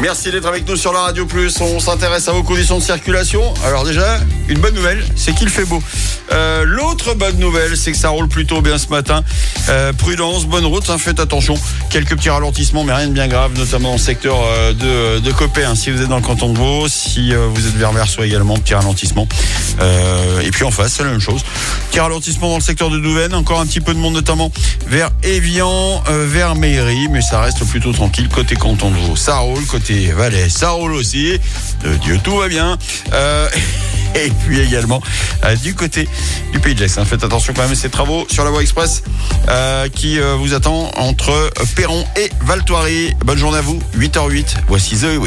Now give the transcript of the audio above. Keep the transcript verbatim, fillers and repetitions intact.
Merci d'être avec nous sur la Radio Plus. On s'intéresse à vos conditions de circulation. Alors déjà, une bonne nouvelle, c'est qu'il fait beau. Euh, l'autre bonne nouvelle, c'est que ça roule plutôt bien ce matin. Euh, prudence, bonne route, hein, faites attention. Quelques petits ralentissements, mais rien de bien grave, notamment dans le secteur euh, de, de Coppet, hein, si vous êtes dans le canton de Vaud. Si euh, vous êtes vers Versoix également, petit ralentissement. Euh, et puis en face, c'est la même chose. Petit ralentissement dans le secteur de Douvaine. Encore un petit peu de monde, notamment vers Évian, euh, vers Méry. Mais ça reste plutôt tranquille côté canton de Vaud. Ça roule, côté Valais, ça roule aussi. De Dieu, tout va bien. Euh... Et puis également euh, du côté du Pays de l'Est. Hein. Faites attention quand même à ces travaux sur la voie express euh, qui euh, vous attend entre Perron et Val Thoiry. Bonne journée à vous. huit heures zéro huit. Voici The